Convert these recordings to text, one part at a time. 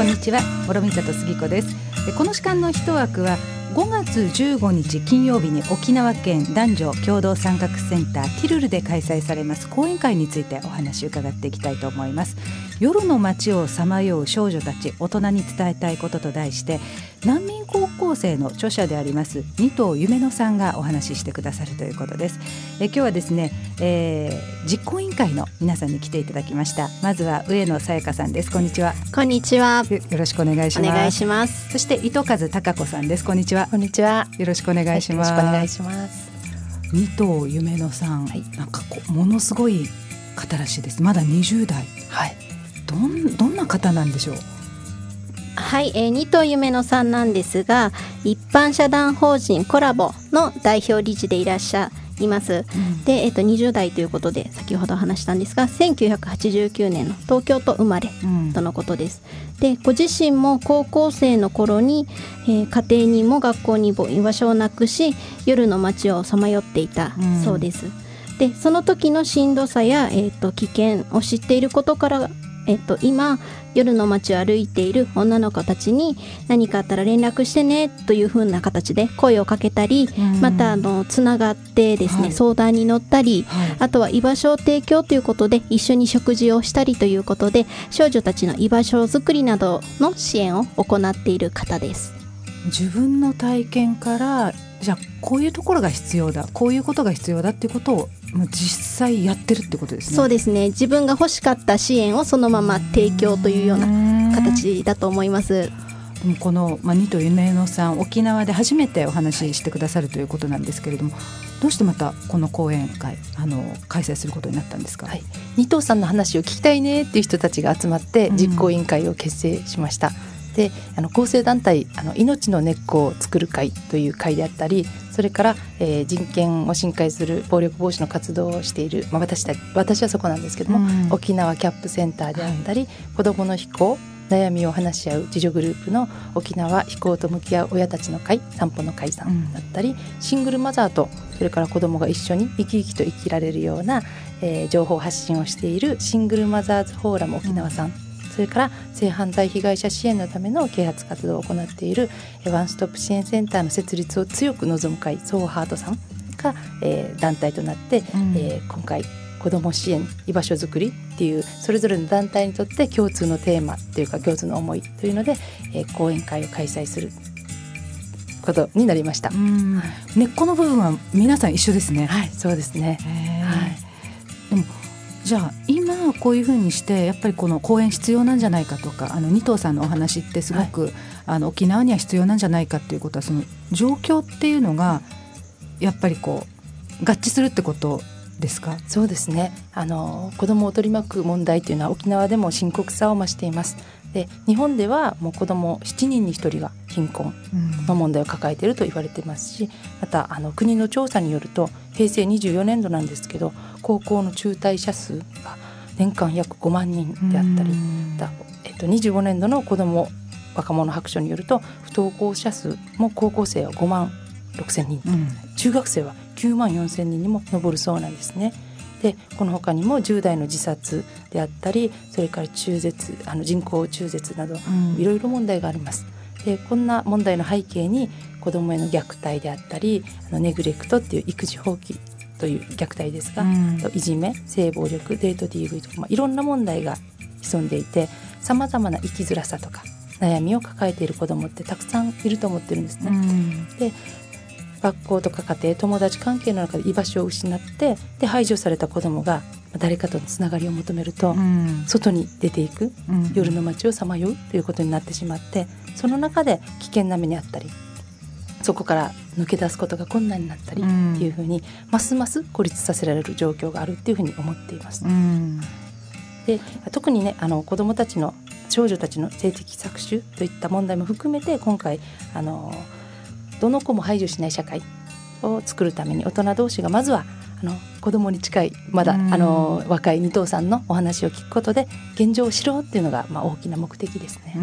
こんにちは、諸見里杉子です。この時間の一枠は5月15日金曜日に沖縄県男女共同参画センターティルルで開催されます講演会についてお話を伺っていきたいと思います。夜の街をさまよう少女たち、大人に伝えたいことと題して、難民高校生の著者であります二藤夢乃さんがお話ししてくださるということです。今日はですね、実行委員会の皆さんに来ていただきました。まずは上野さやかさんです。こんにちは。 こんにちは。 よろしくお願いします。 お願いします。 そして糸数貴子さんです。こんにちは。 こんにちは。 よろしくお願いします。 よろしくお願いします。 二藤夢乃さん、なんかものすごい方らしいです。まだ20代。 はい。 どんな方なんでしょう。 はい、二藤夢乃さんなんですが、一般社団法人コラボの代表理事でいらっしゃいます。で、20代ということで先ほど話したんですが、1989年の東京都生まれとのことです。で、ご自身も高校生の頃に、家庭にも学校にも居場所をなくし、夜の街をさまよっていたそうです。で、その時のしんどさや、危険を知っていることから、今夜の街を歩いている女の子たちに何かあったら連絡してねという風な形で声をかけたり、またつながってですね、相談に乗ったり、あとは居場所を提供ということで一緒に食事をしたりということで、少女たちの居場所づくりなどの支援を行っている方です。 自分の体験から、じゃあこういうところが必要だ、こういうことが必要だっていうことを実際やってるってことですね。 そうですね。自分が欲しかった支援をそのまま提供というような形だと思います。 でもこの、二藤夢乃さん、沖縄で初めてお話ししてくださるということなんですけれども、どうしてまたこの講演会開催することになったんですか。 はい、二藤さんの話を聞きたいねっていう人たちが集まって実行委員会を結成しました。で、構成団体命の根っこを作る会という会であったり、それから、人権を侵害する暴力防止の活動をしている、私はそこなんですけども、沖縄キャップセンターであったり、子どもの非行悩みを話し合う自助グループの沖縄非行と向き合う親たちの会、散歩の会さんだったり、シングルマザーとそれから子どもが一緒に生き生きと生きられるような、情報発信をしているシングルマザーズフォーラム沖縄さん、それから性犯罪被害者支援のための啓発活動を行っているワンストップ支援センターの設立を強く望む会、ソーハートさんが、団体となって、今回子ども支援居場所づくりっていうそれぞれの団体にとって共通のテーマというか共通の思いというので、講演会を開催することになりました。 根っこの部分は皆さん一緒ですね。 はい、そうですね。 でもじゃあ今こういうふうにしてやっぱりこの講演必要なんじゃないかとか、二藤さんのお話ってすごく、沖縄には必要なんじゃないかっていうことは、その状況っていうのがやっぱり合致するってことですか。 そうですね。子どもを取り巻く問題というのは沖縄でも深刻さを増しています。で、日本ではもう子ども7人に1人が貧困の問題を抱えていると言われていますし、また国の調査によると平成24年度なんですけど、高校の中退者数が年間約5万人であったり、25年度の子ども若者白書によると不登校者数も高校生は5万6千人、中学生は9万4千人にも上るそうなんですね。で、この他にも10代の自殺であったり、それから中絶人工中絶などいろいろ問題があります。で、こんな問題の背景に子どもへの虐待であったり、ネグレクトっていう育児放棄という虐待ですが、いじめ、性暴力、デート DV とか、いろんな問題が潜んでいて、さまざまな生きづらさとか悩みを抱えている子どもってたくさんいると思ってるんですね。で、学校とか家庭、友達関係の中で居場所を失って、で排除された子どもが誰かとのつながりを求めると、外に出ていく、夜の街をさまようということになってしまって、その中で危険な目にあったり、そこから抜け出すことが困難になったりっていうふうに、ますます孤立させられる状況があるっていうふうに思っています。で、特にね、子どもたちの少女たちの性的搾取といった問題も含めて、今回どの子も排除しない社会を作るために、大人同士がまずは子どもに近いまだ若い二藤さんのお話を聞くことで現状を知ろうっていうのが、大きな目的ですね。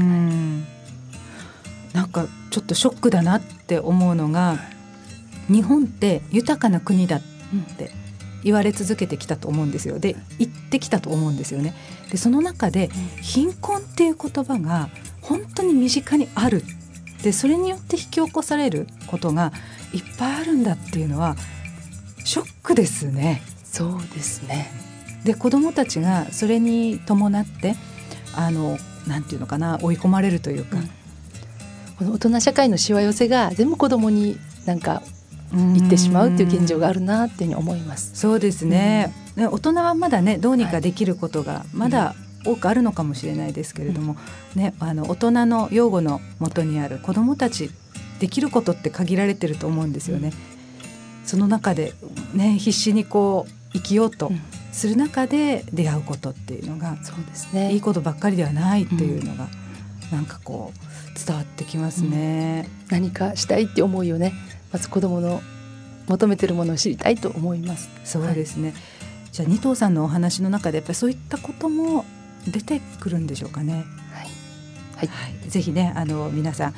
なんかちょっとショックだなって思うのが、日本って豊かな国だって言われ続けてきたと思うんですよ。で言ってきたと思うんですよね。でその中で貧困っていう言葉が本当に身近にある。でそれによって引き起こされることがいっぱいあるんだっていうのはショックですね。 そうですね。 で子どもたちがそれに伴ってなんていうのかな、追い込まれるというか、 この大人社会のしわ寄せが全部子どもになんか言ってしまうっていう現状があるなっていうふうに思います。 そうですね、大人はまだねどうにかできることがまだ多くあるのかもしれないですけれども、ね、大人の養護の元にある子どもたちできることって限られてると思うんですよね。その中で、ね、必死にこう生きようとする中で出会うことっていうのが、 そうですね、 いいことばっかりではないっていうのが、なんかこう伝わってきますね。 何かしたいって思いをね、まず子どもの求めてるものを知りたいと思います。 そうですね、じゃあ二藤さんのお話の中でやっぱりそういったことも出てくるんでしょうかね。ぜひね皆さん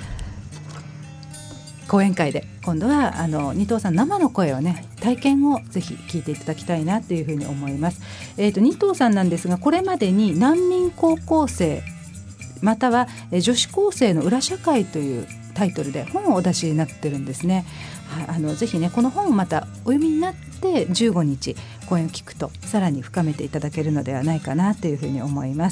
講演会で今度は二藤さん生の声をね体験をぜひ聞いていただきたいなというふうに思います。二藤さんなんですが、これまでに難民高校生または女子高生の裏社会というタイトルで本をお出しになってるんですね。ぜひねこの本をまたお読みになって15日講演を聞くとさらに深めていただけるのではないかなというふうに思います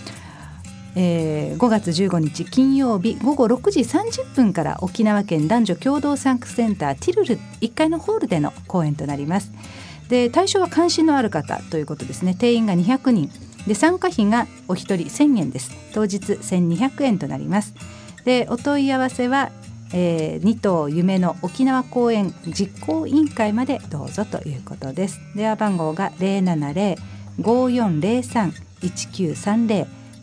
。5月15日金曜日午後6時30分から沖縄県男女共同参画センターティルル1階のホールでの講演となります。で対象は関心のある方ということですね。定員が200人で参加費がお一人1000円です。当日1200円となります。でお問い合わせは、二藤夢の沖縄公演実行委員会までどうぞということです。電話番号が 070-5403-1930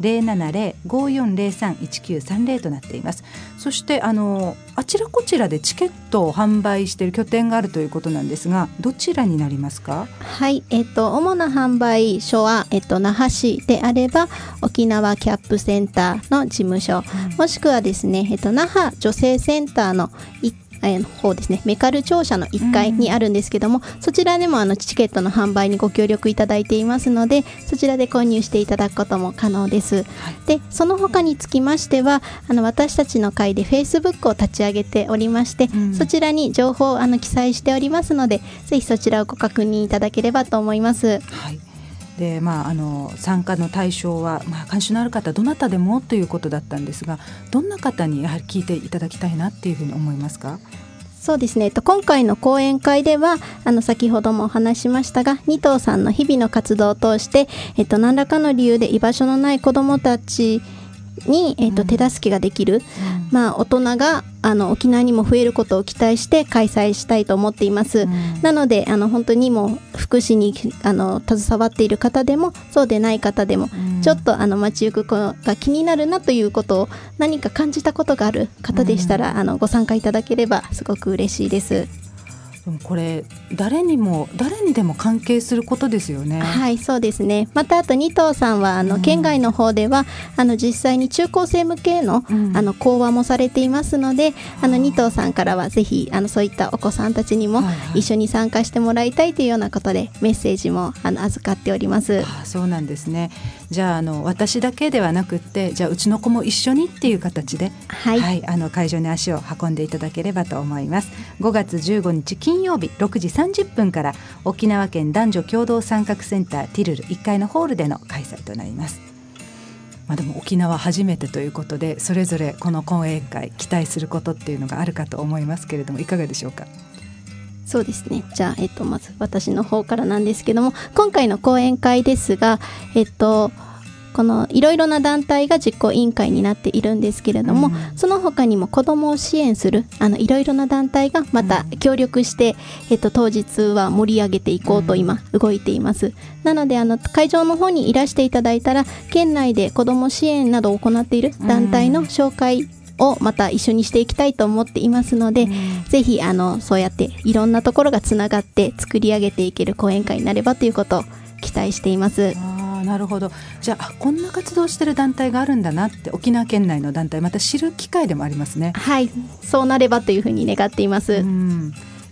070-5403-1930 となっています。そしてあちらこちらでチケットを販売している拠点があるということなんですが、どちらになりますか？ はい、主な販売所は、那覇市であれば沖縄キャップセンターの事務所、もしくはですね、那覇女性センターの方ですね、メカル庁舎の1階にあるんですけども、そちらでもチケットの販売にご協力いただいていますので、そちらで購入していただくことも可能です。でその他につきましては私たちの会で Facebook を立ち上げておりまして、そちらに情報を記載しておりますので、ぜひそちらをご確認いただければと思います。 で参加の対象は、関心のある方どなたでもということだったんですが、どんな方にやはり聞いていただきたいなっていうふうに思いますか？ そうですね、今回の講演会では先ほどもお話しましたが、二藤さんの日々の活動を通して、何らかの理由で居場所のない子どもたちに、手助けができる、大人が沖縄にも増えることを期待して開催したいと思っています。なので本当にもう福祉に携わっている方でもそうでない方でも、ちょっと街行く子が気になるなということを何か感じたことがある方でしたらご参加いただければすごく嬉しいです。 これ誰にでも関係することですよね。 はい、そうですね。またあと二藤さんは県外の方では実際に中高生向けの、講話もされていますので、二藤さんからはぜひそういったお子さんたちにも一緒に参加してもらいたいというようなことでメッセージも預かっております。 そうなんですね。じゃあ私だけではなくって、じゃあうちの子も一緒にっていう形で、会場に足を運んでいただければと思います。5月15日金曜日6時30分から沖縄県男女共同参画センターティルル1階のホールでの開催となります。でも沖縄初めてということで、それぞれこの講演会期待することっていうのがあるかと思いますけれども、いかがでしょうか？ そうですね、じゃあ、まず私の方からなんですけども、今回の講演会ですが、このいろいろな団体が実行委員会になっているんですけれども、その他にも子どもを支援するいろいろな団体がまた協力して、当日は盛り上げていこうと今動いています。なので会場の方にいらしていただいたら、県内で子ども支援などを行っている団体の紹介をまた一緒にしていきたいと思っていますので、ぜひそうやっていろんなところがつながって作り上げていける講演会になればということを期待しています。 なるほど。じゃあこんな活動してる団体があるんだなって沖縄県内の団体また知る機会でもありますね。 はい、そうなればというふうに願っています。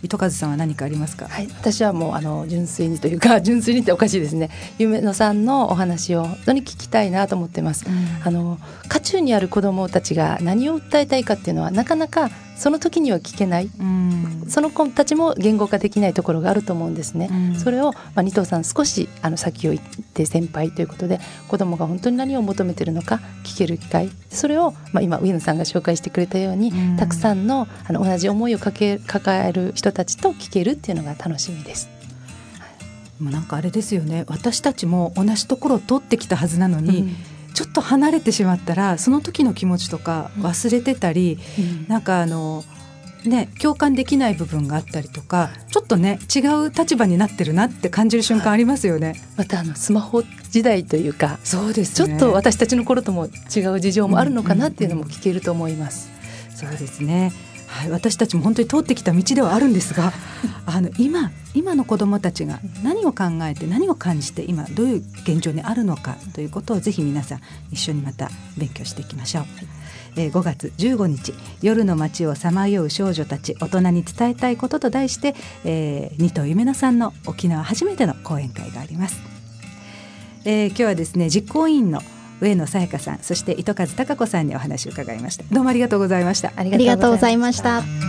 糸数さんは何かありますか？ はい、私はもう純粋にというか、純粋にっておかしいですね、夢野さんのお話を本当に聞きたいなと思ってます。渦中にある子どもたちが何を訴えたいかっていうのはなかなかその時には聞けない、その子たちも言語化できないところがあると思うんですね。それを、二藤さん少し先を行って先輩ということで、子どもが本当に何を求めているのか聞ける機会、それを、今上野さんが紹介してくれたように、たくさんの同じ思いを抱える人たちと聞けるっていうのが楽しみです。 もうなんかあれですよね、私たちも同じところを通ってきたはずなのに、ちょっと離れてしまったらその時の気持ちとか忘れてたり、なんか共感できない部分があったりとか、ちょっとね違う立場になってるなって感じる瞬間ありますよね。 またスマホ時代というか、 そうですね、 ちょっと私たちの頃とも違う事情もあるのかなっていうのも聞けると思います。 そうですね、はい、私たちも本当に通ってきた道ではあるんですが今の子どもたちが何を考えて何を感じて今どういう現状にあるのかということをぜひ皆さん一緒にまた勉強していきましょう。5月15日夜の街をさまよう少女たち、大人に伝えたいことと題して、二藤夢乃さんの沖縄初めての講演会があります。今日はですね、実行委員の上野さやかさん、そして糸数貴子さんにお話を伺いました。どうもありがとうございました。 ありがとうございました。